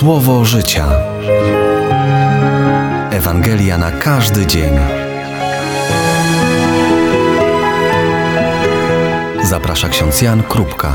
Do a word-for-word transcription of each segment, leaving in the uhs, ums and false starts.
Słowo życia. Ewangelia na każdy dzień. Zaprasza ksiądz Jan Krupka.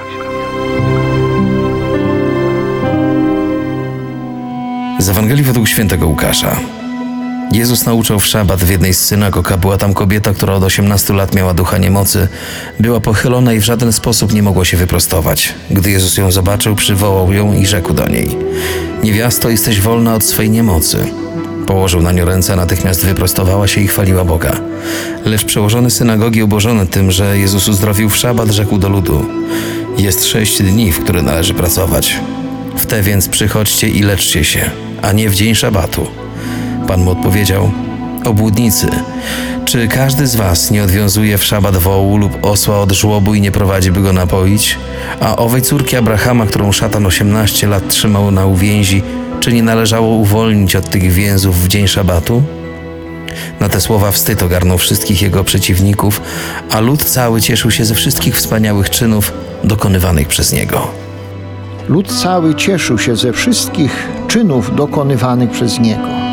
Z Ewangelii według świętego Łukasza. Jezus nauczał w szabat w jednej z synagog, a była tam kobieta, która od osiemnastu lat miała ducha niemocy. Była pochylona i w żaden sposób nie mogła się wyprostować. Gdy Jezus ją zobaczył, przywołał ją i rzekł do niej: „Niewiasto, jesteś wolna od swej niemocy”. Położył na nią ręce, a natychmiast wyprostowała się i chwaliła Boga. Lecz przełożony synagogi, oburzony tym, że Jezus uzdrowił w szabat, rzekł do ludu: „Jest sześć dni, w które należy pracować. W te więc przychodźcie i leczcie się, a nie w dzień szabatu”. Pan mu odpowiedział: „Obłudnicy, czy każdy z was nie odwiązuje w szabat wołu lub osła od żłobu i nie prowadzi, by go napoić? A owej córki Abrahama, którą szatan osiemnaście lat trzymał na uwięzi, czy nie należało uwolnić od tych więzów w dzień szabatu?” Na te słowa wstyd ogarnął wszystkich jego przeciwników, a lud cały cieszył się ze wszystkich wspaniałych czynów dokonywanych przez niego. Lud cały cieszył się ze wszystkich czynów dokonywanych przez Niego.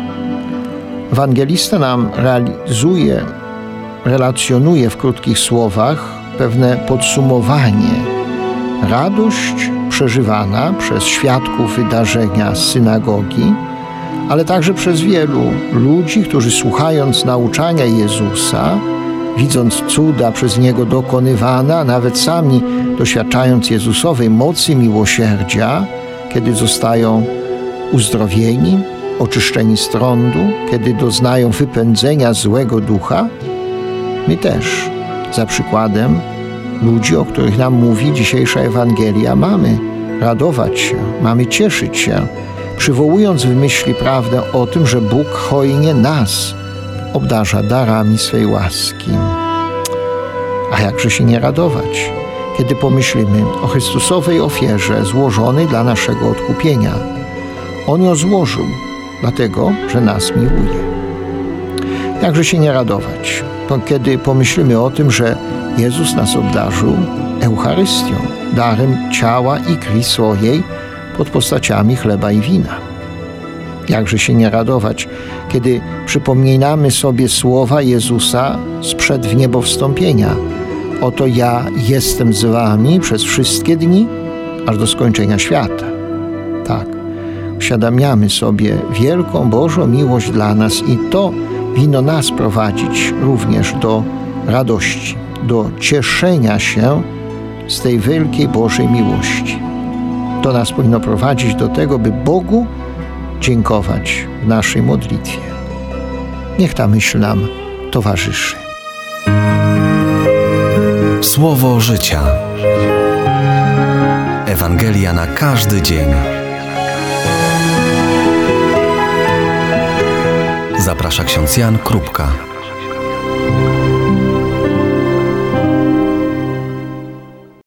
Ewangelista nam realizuje, relacjonuje w krótkich słowach pewne podsumowanie. Radość przeżywana przez świadków wydarzenia z synagogi, ale także przez wielu ludzi, którzy słuchając nauczania Jezusa, widząc cuda przez Niego dokonywane, a nawet sami doświadczając Jezusowej mocy miłosierdzia, kiedy zostają uzdrowieni, oczyszczeni z trądu, kiedy doznają wypędzenia złego ducha, my też, za przykładem ludzi, o których nam mówi dzisiejsza Ewangelia, mamy radować się, mamy cieszyć się, przywołując w myśli prawdę o tym, że Bóg hojnie nas obdarza darami swej łaski. A jakże się nie radować, kiedy pomyślimy o Chrystusowej ofierze złożonej dla naszego odkupienia. On ją złożył, dlatego, że nas miłuje. Jakże się nie radować, kiedy pomyślimy o tym, że Jezus nas obdarzył Eucharystią, darem ciała i krwi swojej pod postaciami chleba i wina. Jakże się nie radować, kiedy przypominamy sobie słowa Jezusa sprzed wniebowstąpienia: „Oto ja jestem z wami przez wszystkie dni, aż do skończenia świata”. Tak, uświadamiamy sobie wielką Bożą miłość dla nas i to winno nas prowadzić również do radości, do cieszenia się z tej wielkiej Bożej miłości. To nas powinno prowadzić do tego, by Bogu dziękować w naszej modlitwie. Niech ta myśl nam towarzyszy. Słowo życia. Ewangelia na każdy dzień. Zaprasza ksiądz Jan Krupka.